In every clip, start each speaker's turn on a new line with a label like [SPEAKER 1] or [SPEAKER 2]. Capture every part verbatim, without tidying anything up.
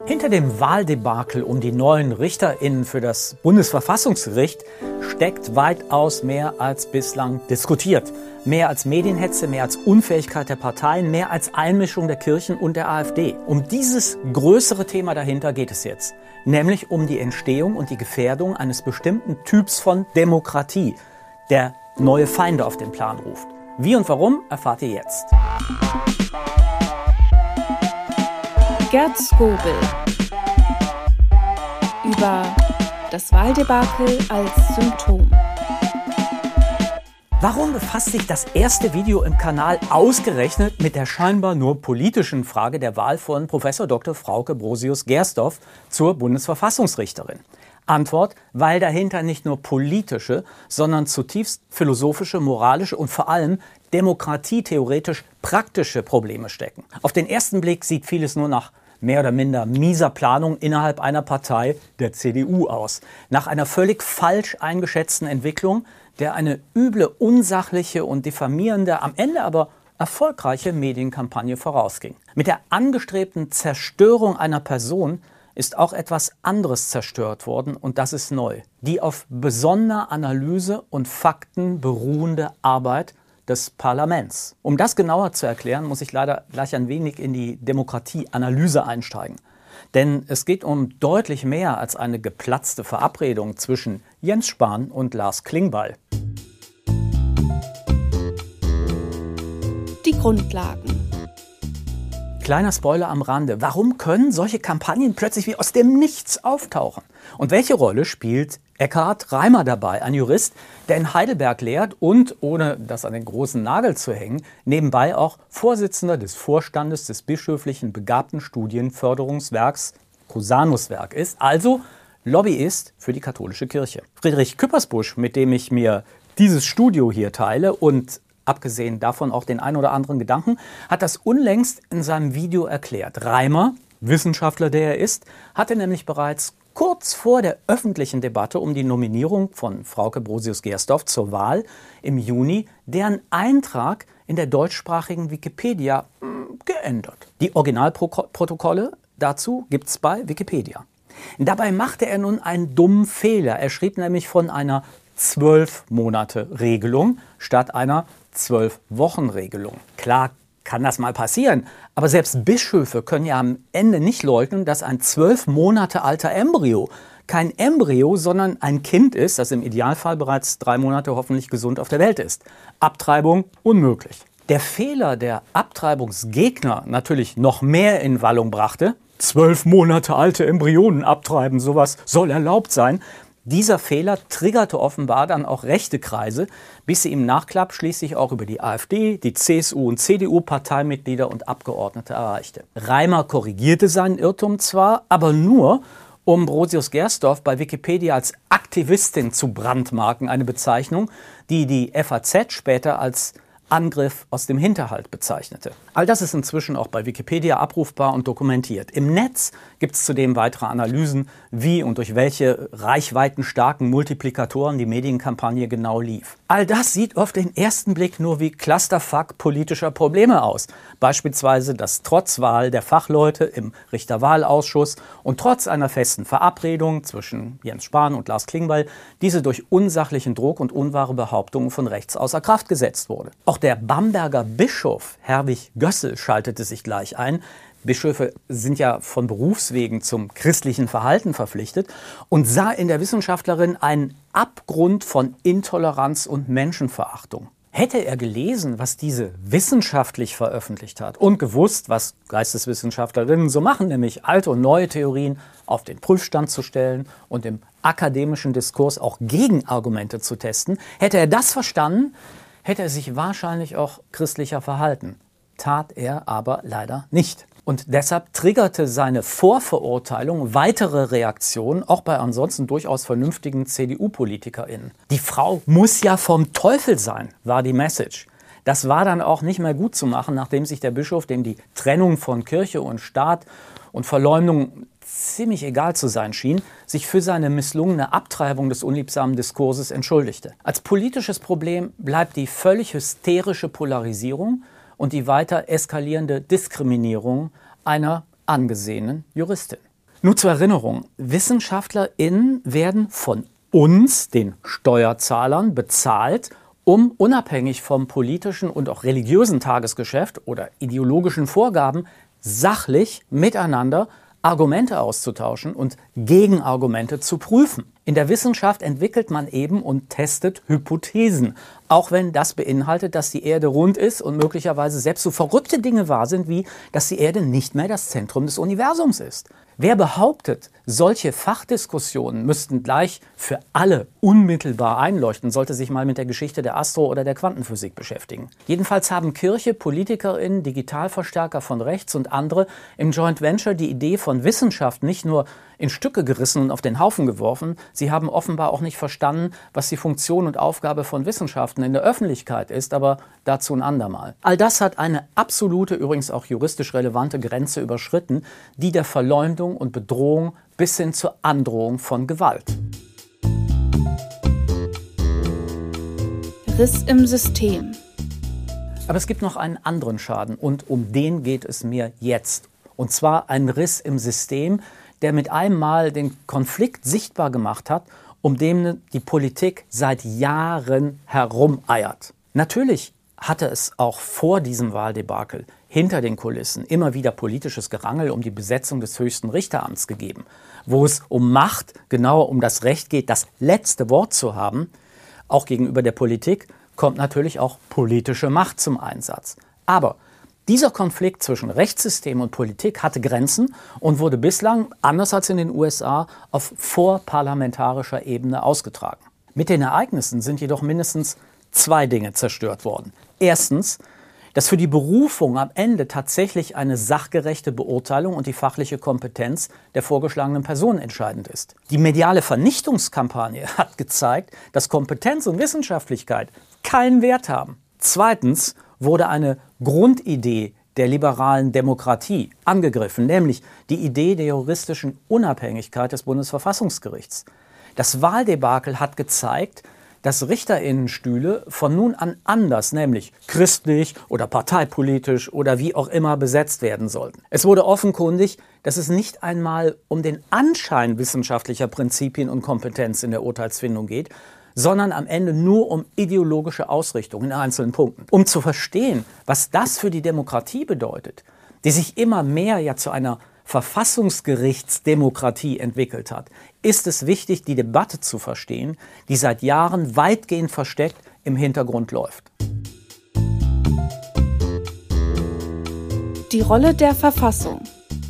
[SPEAKER 1] Hinter dem Wahldebakel um die neuen RichterInnen für das Bundesverfassungsgericht steckt weitaus mehr als bislang diskutiert. Mehr als Medienhetze, mehr als Unfähigkeit der Parteien, mehr als Einmischung der Kirchen und der AfD. Um dieses größere Thema dahinter geht es jetzt. Nämlich um die Entstehung und die Gefährdung eines bestimmten Typs von Demokratie, der neue Feinde auf den Plan ruft. Wie und warum, erfahrt ihr jetzt.
[SPEAKER 2] Gerd Skobel über das Wahldebakel als Symptom.
[SPEAKER 1] Warum befasst sich das erste Video im Kanal ausgerechnet mit der scheinbar nur politischen Frage der Wahl von Professor Doktor Frauke Brosius-Gersdorf zur Bundesverfassungsrichterin? Antwort, weil dahinter nicht nur politische, sondern zutiefst philosophische, moralische und vor allem demokratietheoretisch praktische Probleme stecken. Auf den ersten Blick sieht vieles nur nach mehr oder minder mieser Planung innerhalb einer Partei, der C D U, aus. Nach einer völlig falsch eingeschätzten Entwicklung, der eine üble, unsachliche und diffamierende, am Ende aber erfolgreiche Medienkampagne vorausging. Mit der angestrebten Zerstörung einer Person ist auch etwas anderes zerstört worden und das ist neu. Die auf besonderer Analyse und Fakten beruhende Arbeit des Parlaments. Um das genauer zu erklären, muss ich leider gleich ein wenig in die Demokratieanalyse einsteigen. Denn es geht um deutlich mehr als eine geplatzte Verabredung zwischen Jens Spahn und Lars Klingbeil.
[SPEAKER 2] Die Grundlagen.
[SPEAKER 1] Kleiner Spoiler am Rande. Warum können solche Kampagnen plötzlich wie aus dem Nichts auftauchen? Und welche Rolle spielt Eckhard Reimer dabei, ein Jurist, der in Heidelberg lehrt und, ohne das an den großen Nagel zu hängen, nebenbei auch Vorsitzender des Vorstandes des bischöflichen Begabtenstudienförderungswerks Cusanuswerk ist, also Lobbyist für die katholische Kirche. Friedrich Küppersbusch, mit dem ich mir dieses Studio hier teile und abgesehen davon auch den ein oder anderen Gedanken, hat das unlängst in seinem Video erklärt. Reimer, Wissenschaftler der er ist, hatte nämlich bereits kurz vor der öffentlichen Debatte um die Nominierung von Frauke Brosius-Gersdorf zur Wahl im Juni deren Eintrag in der deutschsprachigen Wikipedia mh, geändert. Die Originalprotokolle dazu gibt es bei Wikipedia. Dabei machte er nun einen dummen Fehler. Er schrieb nämlich von einer zwölf-Monate-Regelung statt einer zwölf-Wochen-Regelung. Klar kann das mal passieren, aber selbst Bischöfe können ja am Ende nicht leugnen, dass ein zwölf Monate alter Embryo kein Embryo, sondern ein Kind ist, das im Idealfall bereits drei Monate hoffentlich gesund auf der Welt ist. Abtreibung unmöglich. Der Fehler der Abtreibungsgegner natürlich noch mehr in Wallung brachte. Zwölf Monate alte Embryonen abtreiben, sowas soll erlaubt sein. Dieser Fehler triggerte offenbar dann auch rechte Kreise, bis sie im Nachklapp schließlich auch über die AfD, die C S U und C D U-Parteimitglieder und Abgeordnete erreichte. Reimer korrigierte seinen Irrtum zwar, aber nur, um Brosius-Gersdorf bei Wikipedia als Aktivistin zu brandmarken, eine Bezeichnung, die die F A Z später als Angriff aus dem Hinterhalt bezeichnete. All das ist inzwischen auch bei Wikipedia abrufbar und dokumentiert. Im Netz gibt es zudem weitere Analysen, wie und durch welche reichweitenstarken Multiplikatoren die Medienkampagne genau lief. All das sieht auf den ersten Blick nur wie Clusterfuck politischer Probleme aus. Beispielsweise, dass trotz Wahl der Fachleute im Richterwahlausschuss und trotz einer festen Verabredung zwischen Jens Spahn und Lars Klingbeil diese durch unsachlichen Druck und unwahre Behauptungen von rechts außer Kraft gesetzt wurde. Auch der Bamberger Bischof Herwig Gössel schaltete sich gleich ein. Bischöfe sind ja von Berufswegen zum christlichen Verhalten verpflichtet und sah in der Wissenschaftlerin einen Abgrund von Intoleranz und Menschenverachtung. Hätte er gelesen, was diese wissenschaftlich veröffentlicht hat und gewusst, was Geisteswissenschaftlerinnen so machen, nämlich alte und neue Theorien auf den Prüfstand zu stellen und im akademischen Diskurs auch Gegenargumente zu testen, hätte er das verstanden, hätte er sich wahrscheinlich auch christlicher verhalten. Tat er aber leider nicht. Und deshalb triggerte seine Vorverurteilung weitere Reaktionen, auch bei ansonsten durchaus vernünftigen C D U-PolitikerInnen. Die Frau muss ja vom Teufel sein, war die Message. Das war dann auch nicht mehr gut zu machen, nachdem sich der Bischof, dem die Trennung von Kirche und Staat und Verleumdung ziemlich egal zu sein schien, sich für seine misslungene Abtreibung des unliebsamen Diskurses entschuldigte. Als politisches Problem bleibt die völlig hysterische Polarisierung und die weiter eskalierende Diskriminierung einer angesehenen Juristin. Nur zur Erinnerung, WissenschaftlerInnen werden von uns, den Steuerzahlern, bezahlt, um unabhängig vom politischen und auch religiösen Tagesgeschäft oder ideologischen Vorgaben sachlich miteinander Argumente auszutauschen und Gegenargumente zu prüfen. In der Wissenschaft entwickelt man eben und testet Hypothesen, auch wenn das beinhaltet, dass die Erde rund ist und möglicherweise selbst so verrückte Dinge wahr sind, wie dass die Erde nicht mehr das Zentrum des Universums ist. Wer behauptet, solche Fachdiskussionen müssten gleich für alle unmittelbar einleuchten, sollte sich mal mit der Geschichte der Astro- oder der Quantenphysik beschäftigen. Jedenfalls haben Kirche, PolitikerInnen, Digitalverstärker von rechts und andere im Joint Venture die Idee von Wissenschaft nicht nur in Stücke gerissen und auf den Haufen geworfen, sie haben offenbar auch nicht verstanden, was die Funktion und Aufgabe von Wissenschaften in der Öffentlichkeit ist, aber dazu ein andermal. All das hat eine absolute, übrigens auch juristisch relevante Grenze überschritten, die der Verleumdung und Bedrohung bis hin zur Androhung von Gewalt.
[SPEAKER 2] Riss im System.
[SPEAKER 1] Aber es gibt noch einen anderen Schaden und um den geht es mir jetzt. Und zwar ein Riss im System, der mit einem Mal den Konflikt sichtbar gemacht hat, um den die Politik seit Jahren herumeiert. Natürlich hatte es auch vor diesem Wahldebakel hinter den Kulissen immer wieder politisches Gerangel um die Besetzung des höchsten Richteramts gegeben, wo es um Macht, genauer um das Recht geht, das letzte Wort zu haben. Auch gegenüber der Politik kommt natürlich auch politische Macht zum Einsatz. Aber dieser Konflikt zwischen Rechtssystem und Politik hatte Grenzen und wurde bislang, anders als in den U S A, auf vorparlamentarischer Ebene ausgetragen. Mit den Ereignissen sind jedoch mindestens zwei Dinge zerstört worden. Erstens, dass für die Berufung am Ende tatsächlich eine sachgerechte Beurteilung und die fachliche Kompetenz der vorgeschlagenen Person entscheidend ist. Die mediale Vernichtungskampagne hat gezeigt, dass Kompetenz und Wissenschaftlichkeit keinen Wert haben. Zweitens wurde eine Grundidee der liberalen Demokratie angegriffen, nämlich die Idee der juristischen Unabhängigkeit des Bundesverfassungsgerichts. Das Wahldebakel hat gezeigt, dass Richterinnenstühle von nun an anders, nämlich christlich oder parteipolitisch oder wie auch immer besetzt werden sollten. Es wurde offenkundig, dass es nicht einmal um den Anschein wissenschaftlicher Prinzipien und Kompetenz in der Urteilsfindung geht, sondern am Ende nur um ideologische Ausrichtung in einzelnen Punkten. Um zu verstehen, was das für die Demokratie bedeutet, die sich immer mehr ja zu einer Verfassungsgerichtsdemokratie entwickelt hat, ist es wichtig, die Debatte zu verstehen, die seit Jahren weitgehend versteckt im Hintergrund läuft.
[SPEAKER 2] Die Rolle der Verfassung.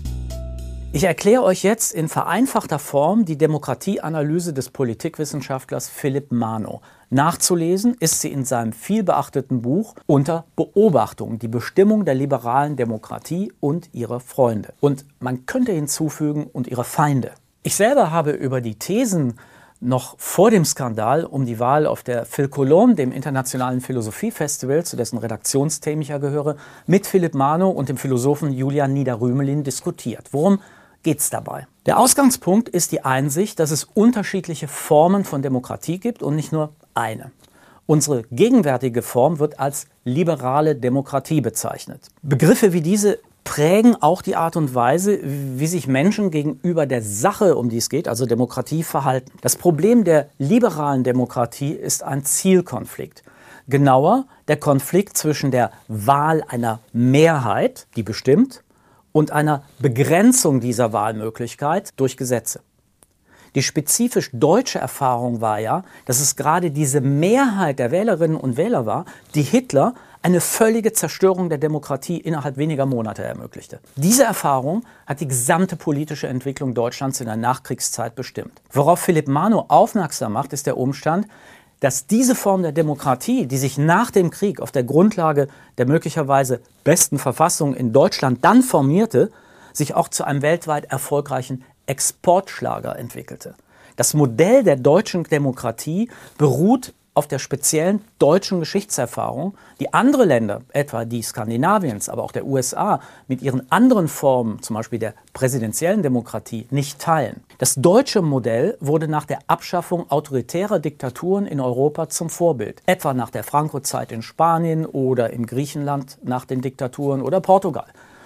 [SPEAKER 1] Ich erkläre euch jetzt in vereinfachter Form die Demokratieanalyse des Politikwissenschaftlers Philipp Mano. Nachzulesen ist sie in seinem vielbeachteten Buch Unter Beobachtung, die Bestimmung der liberalen Demokratie und ihre Freunde. Und man könnte hinzufügen, und ihre Feinde. Ich selber habe über die Thesen noch vor dem Skandal um die Wahl auf der Philcolon, dem internationalen Philosophiefestival, zu dessen Redaktionsthemen ich ja gehöre, mit Philipp Mano und dem Philosophen Julian Nieder-Rümelin diskutiert. Worum geht's dabei? Der Ausgangspunkt ist die Einsicht, dass es unterschiedliche Formen von Demokratie gibt und nicht nur eine. Unsere gegenwärtige Form wird als liberale Demokratie bezeichnet. Begriffe wie diese prägen auch die Art und Weise, wie sich Menschen gegenüber der Sache, um die es geht, also Demokratie, verhalten. Das Problem der liberalen Demokratie ist ein Zielkonflikt. Genauer der Konflikt zwischen der Wahl einer Mehrheit, die bestimmt, und einer Begrenzung dieser Wahlmöglichkeit durch Gesetze. Die spezifisch deutsche Erfahrung war ja, dass es gerade diese Mehrheit der Wählerinnen und Wähler war, die Hitler eine völlige Zerstörung der Demokratie innerhalb weniger Monate ermöglichte. Diese Erfahrung hat die gesamte politische Entwicklung Deutschlands in der Nachkriegszeit bestimmt. Worauf Philipp Mano aufmerksam macht, ist der Umstand, dass diese Form der Demokratie, die sich nach dem Krieg auf der Grundlage der möglicherweise besten Verfassung in Deutschland dann formierte, sich auch zu einem weltweit erfolgreichen Exportschlager entwickelte. Das Modell der deutschen Demokratie beruht auf der speziellen deutschen Geschichtserfahrung, die andere Länder, etwa die Skandinaviens, aber auch der U S A, mit ihren anderen Formen, zum Beispiel der präsidentiellen Demokratie, nicht teilen. Das deutsche Modell wurde nach der Abschaffung autoritärer Diktaturen in Europa zum Vorbild, etwa nach der Franco-Zeit in Spanien oder in Griechenland nach den Diktaturen oder Portugal.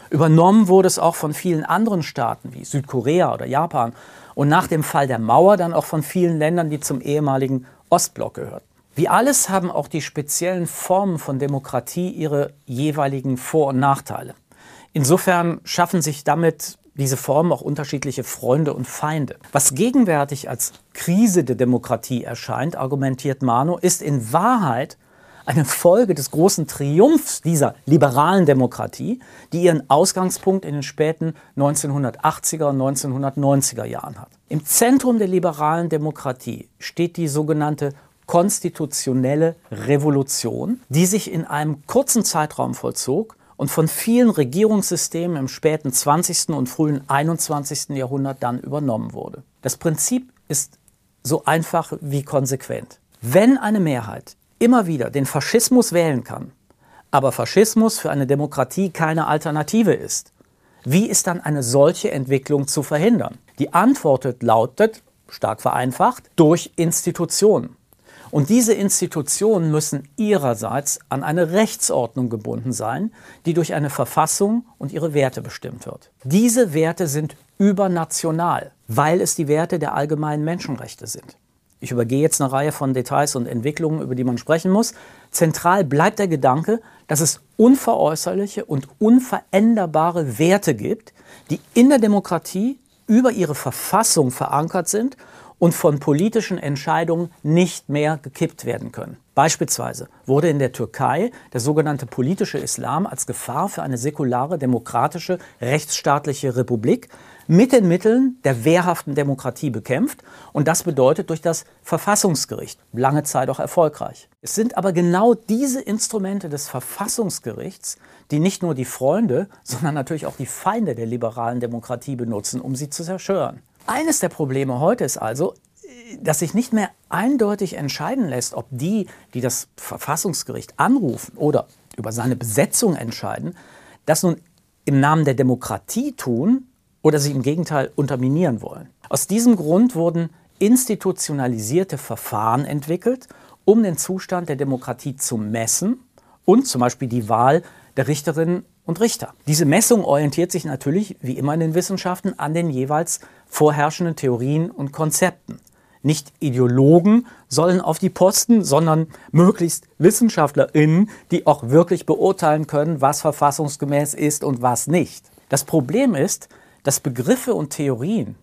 [SPEAKER 1] Übernommen wurde es auch von vielen anderen Staaten wie Südkorea oder Japan und nach dem Fall der Mauer dann auch von vielen Ländern, die zum ehemaligen Ostblock gehörten. Wie alles haben auch die speziellen Formen von Demokratie ihre jeweiligen Vor- und Nachteile. Insofern schaffen sich damit diese Formen auch unterschiedliche Freunde und Feinde. Was gegenwärtig als Krise der Demokratie erscheint, argumentiert Mano, ist in Wahrheit eine Folge des großen Triumphs dieser liberalen Demokratie, die ihren Ausgangspunkt in den späten neunzehnhundertachtziger und neunzehnhundertneunziger Jahren hat. Im Zentrum der liberalen Demokratie steht die sogenannte konstitutionelle Revolution, die sich in einem kurzen Zeitraum vollzog und von vielen Regierungssystemen im späten zwanzigsten und frühen einundzwanzigsten Jahrhundert dann übernommen wurde. Das Prinzip ist so einfach wie konsequent. Wenn eine Mehrheit immer wieder den Faschismus wählen kann, aber Faschismus für eine Demokratie keine Alternative ist, wie ist dann eine solche Entwicklung zu verhindern? Die Antwort lautet, stark vereinfacht, durch Institutionen. Und diese Institutionen müssen ihrerseits an eine Rechtsordnung gebunden sein, die durch eine Verfassung und ihre Werte bestimmt wird. Diese Werte sind übernational, weil es die Werte der allgemeinen Menschenrechte sind. Ich übergehe jetzt eine Reihe von Details und Entwicklungen, über die man sprechen muss. Zentral bleibt der Gedanke, dass es unveräußerliche und unveränderbare Werte gibt, die in der Demokratie über ihre Verfassung verankert sind und von politischen Entscheidungen nicht mehr gekippt werden können. Beispielsweise wurde in der Türkei der sogenannte politische Islam als Gefahr für eine säkulare, demokratische, rechtsstaatliche Republik mit den Mitteln der wehrhaften Demokratie bekämpft. Und das bedeutet durch das Verfassungsgericht, lange Zeit auch erfolgreich. Es sind aber genau diese Instrumente des Verfassungsgerichts, die nicht nur die Freunde, sondern natürlich auch die Feinde der liberalen Demokratie benutzen, um sie zu zerstören. Eines der Probleme heute ist also, dass sich nicht mehr eindeutig entscheiden lässt, ob die, die das Verfassungsgericht anrufen oder über seine Besetzung entscheiden, das nun im Namen der Demokratie tun oder sie im Gegenteil unterminieren wollen. Aus diesem Grund wurden institutionalisierte Verfahren entwickelt, um den Zustand der Demokratie zu messen und zum Beispiel die Wahl der Richterinnen und Richter. Diese Messung orientiert sich natürlich, wie immer in den Wissenschaften, an den jeweils vorherrschenden Theorien und Konzepten. Nicht Ideologen sollen auf die Posten, sondern möglichst WissenschaftlerInnen, die auch wirklich beurteilen können, was verfassungsgemäß ist und was nicht. Das Problem ist, dass Begriffe und Theorien,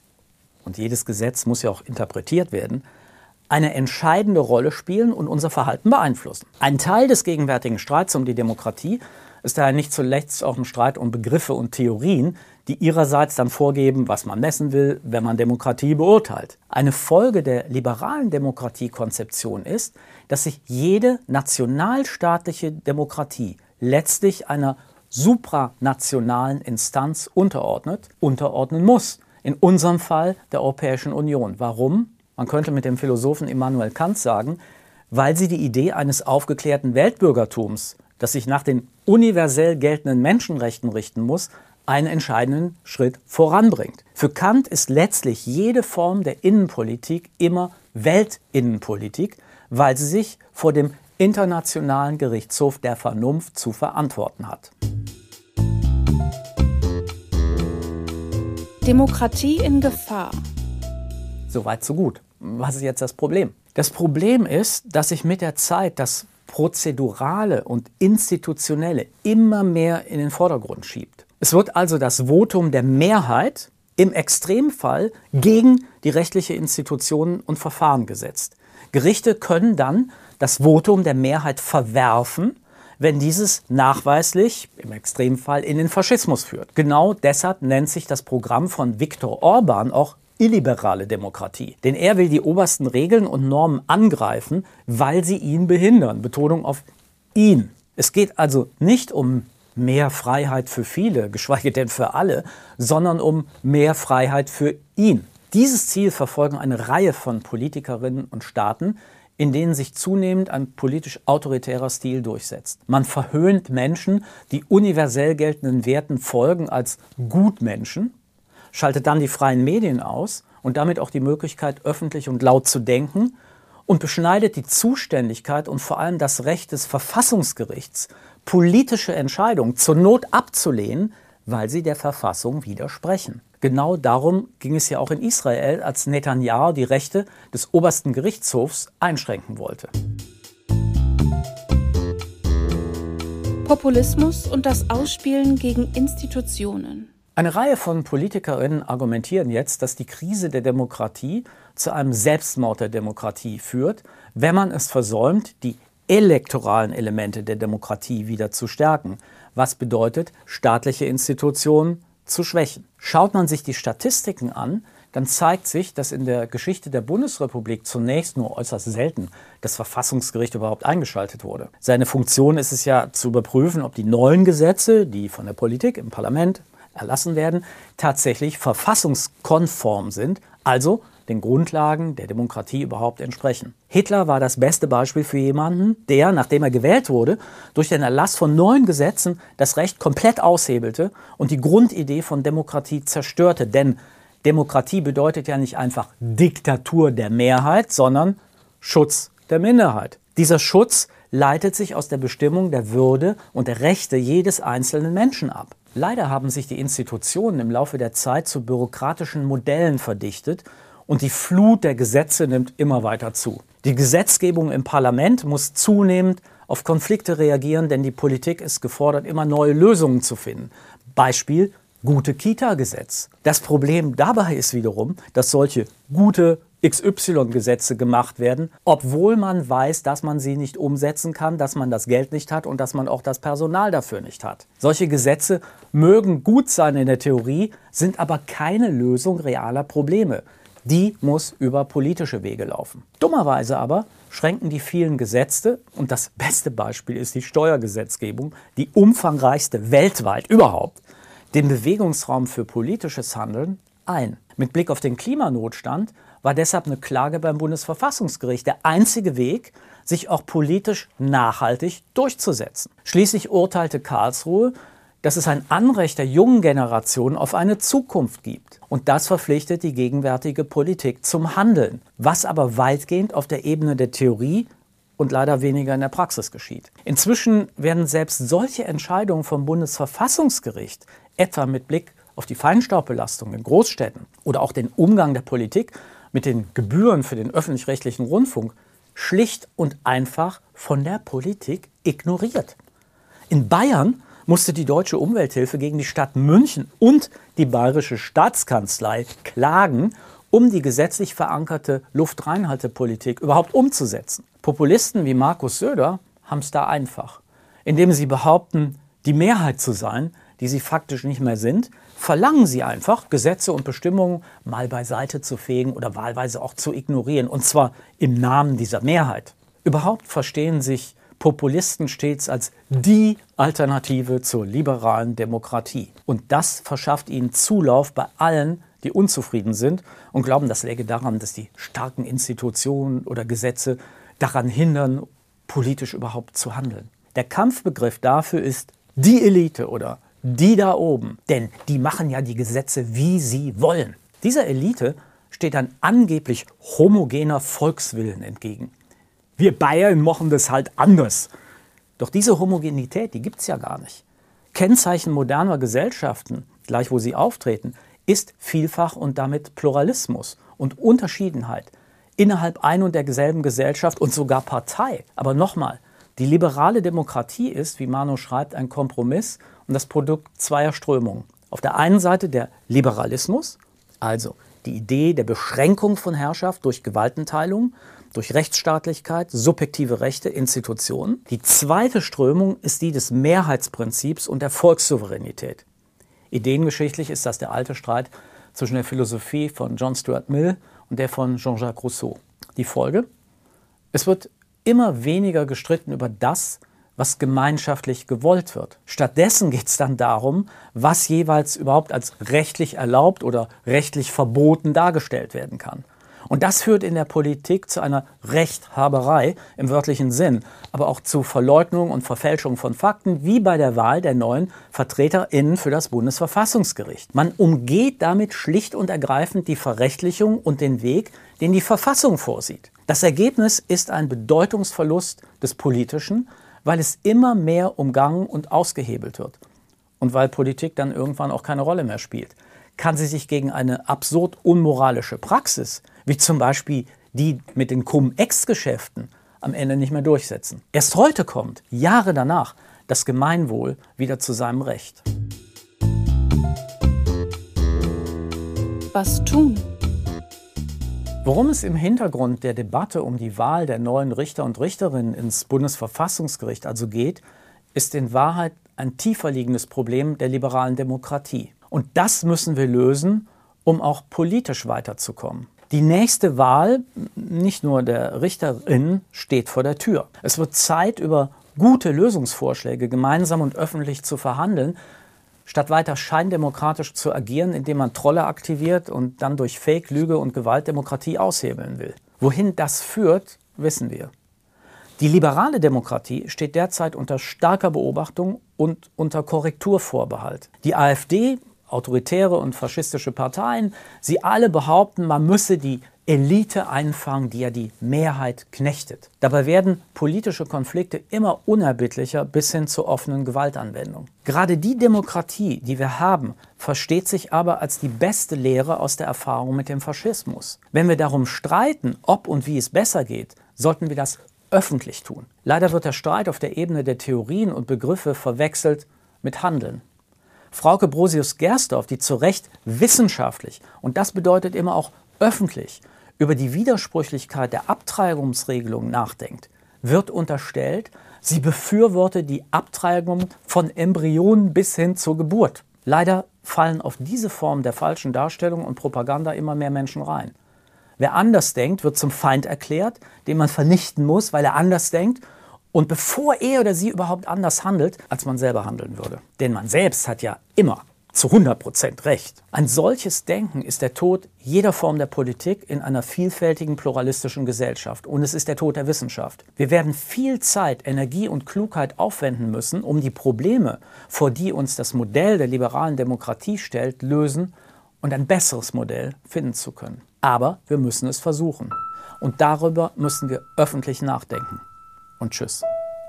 [SPEAKER 1] und jedes Gesetz muss ja auch interpretiert werden, eine entscheidende Rolle spielen und unser Verhalten beeinflussen. Ein Teil des gegenwärtigen Streits um die Demokratie ist daher nicht zuletzt auch ein Streit um Begriffe und Theorien, die ihrerseits dann vorgeben, was man messen will, wenn man Demokratie beurteilt. Eine Folge der liberalen Demokratiekonzeption ist, dass sich jede nationalstaatliche Demokratie letztlich einer supranationalen Instanz unterordnet, unterordnen muss. In unserem Fall der Europäischen Union. Warum? Man könnte mit dem Philosophen Immanuel Kant sagen, weil sie die Idee eines aufgeklärten Weltbürgertums, das sich nach den universell geltenden Menschenrechten richten muss, einen entscheidenden Schritt voranbringt. Für Kant ist letztlich jede Form der Innenpolitik immer Weltinnenpolitik, weil sie sich vor dem Internationalen Gerichtshof der Vernunft zu verantworten hat.
[SPEAKER 2] Demokratie in Gefahr.
[SPEAKER 1] Soweit, so gut. Was ist jetzt das Problem? Das Problem ist, dass sich mit der Zeit das Prozedurale und Institutionelle immer mehr in den Vordergrund schiebt. Es wird also das Votum der Mehrheit im Extremfall gegen die rechtliche Institutionen und Verfahren gesetzt. Gerichte können dann das Votum der Mehrheit verwerfen, wenn dieses nachweislich, im Extremfall, in den Faschismus führt. Genau deshalb nennt sich das Programm von Viktor Orban auch illiberale Demokratie. Denn er will die obersten Regeln und Normen angreifen, weil sie ihn behindern. Betonung auf ihn. Es geht also nicht um mehr Freiheit für viele, geschweige denn für alle, sondern um mehr Freiheit für ihn. Dieses Ziel verfolgen eine Reihe von Politikerinnen und Staaten, in denen sich zunehmend ein politisch autoritärer Stil durchsetzt. Man verhöhnt Menschen, die universell geltenden Werten folgen, als Gutmenschen, schaltet dann die freien Medien aus und damit auch die Möglichkeit, öffentlich und laut zu denken und beschneidet die Zuständigkeit und vor allem das Recht des Verfassungsgerichts, politische Entscheidungen zur Not abzulehnen, weil sie der Verfassung widersprechen. Genau darum ging es ja auch in Israel, als Netanyahu die Rechte des obersten Gerichtshofs einschränken wollte.
[SPEAKER 2] Populismus und das Ausspielen gegen Institutionen.
[SPEAKER 1] Eine Reihe von PolitikerInnen argumentieren jetzt, dass die Krise der Demokratie zu einem Selbstmord der Demokratie führt, wenn man es versäumt, die elektoralen Elemente der Demokratie wieder zu stärken, was bedeutet, staatliche Institutionen zu schwächen. Schaut man sich die Statistiken an, dann zeigt sich, dass in der Geschichte der Bundesrepublik zunächst nur äußerst selten das Verfassungsgericht überhaupt eingeschaltet wurde. Seine Funktion ist es ja zu überprüfen, ob die neuen Gesetze, die von der Politik im Parlament erlassen werden, tatsächlich verfassungskonform sind, also den Grundlagen der Demokratie überhaupt entsprechen. Hitler war das beste Beispiel für jemanden, der, nachdem er gewählt wurde, durch den Erlass von neuen Gesetzen das Recht komplett aushebelte und die Grundidee von Demokratie zerstörte. Denn Demokratie bedeutet ja nicht einfach Diktatur der Mehrheit, sondern Schutz der Minderheit. Dieser Schutz leitet sich aus der Bestimmung der Würde und der Rechte jedes einzelnen Menschen ab. Leider haben sich die Institutionen im Laufe der Zeit zu bürokratischen Modellen verdichtet und die Flut der Gesetze nimmt immer weiter zu. Die Gesetzgebung im Parlament muss zunehmend auf Konflikte reagieren, denn die Politik ist gefordert, immer neue Lösungen zu finden. Beispiel gute Kita-Gesetz. Das Problem dabei ist wiederum, dass solche gute X Y-Gesetze gemacht werden, obwohl man weiß, dass man sie nicht umsetzen kann, dass man das Geld nicht hat und dass man auch das Personal dafür nicht hat. Solche Gesetze mögen gut sein in der Theorie, sind aber keine Lösung realer Probleme. Die muss über politische Wege laufen. Dummerweise aber schränken die vielen Gesetze, und das beste Beispiel ist die Steuergesetzgebung, die umfangreichste weltweit überhaupt, den Bewegungsraum für politisches Handeln ein. Mit Blick auf den Klimanotstand war deshalb eine Klage beim Bundesverfassungsgericht der einzige Weg, sich auch politisch nachhaltig durchzusetzen. Schließlich urteilte Karlsruhe, dass es ein Anrecht der jungen Generation auf eine Zukunft gibt. Und das verpflichtet die gegenwärtige Politik zum Handeln, was aber weitgehend auf der Ebene der Theorie und leider weniger in der Praxis geschieht. Inzwischen werden selbst solche Entscheidungen vom Bundesverfassungsgericht, etwa mit Blick auf die Feinstaubbelastung in Großstädten oder auch den Umgang der Politik mit den Gebühren für den öffentlich-rechtlichen Rundfunk, schlicht und einfach von der Politik ignoriert. In Bayern musste die Deutsche Umwelthilfe gegen die Stadt München und die Bayerische Staatskanzlei klagen, um die gesetzlich verankerte Luftreinhaltepolitik überhaupt umzusetzen. Populisten wie Markus Söder haben es da einfach. Indem sie behaupten, die Mehrheit zu sein, die sie faktisch nicht mehr sind, verlangen sie einfach, Gesetze und Bestimmungen mal beiseite zu fegen oder wahlweise auch zu ignorieren, und zwar im Namen dieser Mehrheit. Überhaupt verstehen sich Populisten stets als die Alternative zur liberalen Demokratie. Und das verschafft ihnen Zulauf bei allen, die unzufrieden sind und glauben, das läge daran, dass die starken Institutionen oder Gesetze daran hindern, politisch überhaupt zu handeln. Der Kampfbegriff dafür ist die Elite oder die da oben, denn die machen ja die Gesetze, wie sie wollen. Dieser Elite steht ein angeblich homogener Volkswillen entgegen. Wir Bayern machen das halt anders. Doch diese Homogenität, die gibt es ja gar nicht. Kennzeichen moderner Gesellschaften, gleich wo sie auftreten, ist Vielfach und damit Pluralismus und Unterschiedenheit innerhalb ein und derselben Gesellschaft und sogar Partei. Aber nochmal, die liberale Demokratie ist, wie Mano schreibt, ein Kompromiss und das Produkt zweier Strömungen. Auf der einen Seite der Liberalismus, also die Idee der Beschränkung von Herrschaft durch Gewaltenteilung, durch Rechtsstaatlichkeit, subjektive Rechte, Institutionen. Die zweite Strömung ist die des Mehrheitsprinzips und der Volkssouveränität. Ideengeschichtlich ist das der alte Streit zwischen der Philosophie von John Stuart Mill und der von Jean-Jacques Rousseau. Die Folge? Es wird immer weniger gestritten über das, was gemeinschaftlich gewollt wird. Stattdessen geht es dann darum, was jeweils überhaupt als rechtlich erlaubt oder rechtlich verboten dargestellt werden kann. Und das führt in der Politik zu einer Rechthaberei im wörtlichen Sinn, aber auch zu Verleugnung und Verfälschung von Fakten, wie bei der Wahl der neuen VertreterInnen für das Bundesverfassungsgericht. Man umgeht damit schlicht und ergreifend die Verrechtlichung und den Weg, den die Verfassung vorsieht. Das Ergebnis ist ein Bedeutungsverlust des Politischen, weil es immer mehr umgangen und ausgehebelt wird. Und weil Politik dann irgendwann auch keine Rolle mehr spielt, kann sie sich gegen eine absurd unmoralische Praxis, wie zum Beispiel die mit den Cum-Ex-Geschäften, am Ende nicht mehr durchsetzen. Erst heute kommt, Jahre danach, das Gemeinwohl wieder zu seinem Recht.
[SPEAKER 2] Was tun?
[SPEAKER 1] Worum es im Hintergrund der Debatte um die Wahl der neuen Richter und Richterinnen ins Bundesverfassungsgericht also geht, ist in Wahrheit ein tiefer liegendes Problem der liberalen Demokratie. Und das müssen wir lösen, um auch politisch weiterzukommen. Die nächste Wahl, nicht nur der Richterinnen, steht vor der Tür. Es wird Zeit, über gute Lösungsvorschläge gemeinsam und öffentlich zu verhandeln, statt weiter scheindemokratisch zu agieren, indem man Trolle aktiviert und dann durch Fake, Lüge und Gewalt Demokratie aushebeln will. Wohin das führt, wissen wir. Die liberale Demokratie steht derzeit unter starker Beobachtung und unter Korrekturvorbehalt. Die AfD, autoritäre und faschistische Parteien, sie alle behaupten, man müsse die Elite einfangen, die ja die Mehrheit knechtet. Dabei werden politische Konflikte immer unerbittlicher bis hin zur offenen Gewaltanwendung. Gerade die Demokratie, die wir haben, versteht sich aber als die beste Lehre aus der Erfahrung mit dem Faschismus. Wenn wir darum streiten, ob und wie es besser geht, sollten wir das öffentlich tun. Leider wird der Streit auf der Ebene der Theorien und Begriffe verwechselt mit Handeln. Frauke Brosius-Gersdorf, die zu Recht wissenschaftlich, und das bedeutet immer auch öffentlich, über die Widersprüchlichkeit der Abtreibungsregelung nachdenkt, wird unterstellt, sie befürworte die Abtreibung von Embryonen bis hin zur Geburt. Leider fallen auf diese Form der falschen Darstellung und Propaganda immer mehr Menschen rein. Wer anders denkt, wird zum Feind erklärt, den man vernichten muss, weil er anders denkt. Und bevor er oder sie überhaupt anders handelt, als man selber handeln würde. Denn man selbst hat ja immer zu hundert Prozent Recht. Ein solches Denken ist der Tod jeder Form der Politik in einer vielfältigen, pluralistischen Gesellschaft. Und es ist der Tod der Wissenschaft. Wir werden viel Zeit, Energie und Klugheit aufwenden müssen, um die Probleme, vor die uns das Modell der liberalen Demokratie stellt, lösen und ein besseres Modell finden zu können. Aber wir müssen es versuchen. Und darüber müssen wir öffentlich nachdenken. Und tschüss.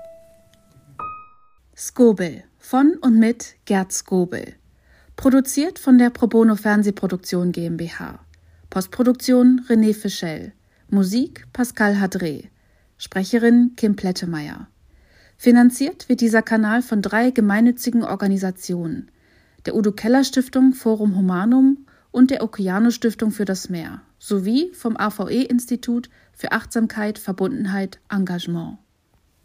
[SPEAKER 2] Skobel von und mit Gerd Skobel. Produziert von der Pro Bono Fernsehproduktion GmbH. Postproduktion René Fischel. Musik Pascal Hadré. Sprecherin Kim Plettemeyer. Finanziert wird dieser Kanal von drei gemeinnützigen Organisationen: der Udo Keller Stiftung Forum Humanum und der Okeano Stiftung für das Meer sowie vom A V E-Institut für Achtsamkeit, Verbundenheit, Engagement.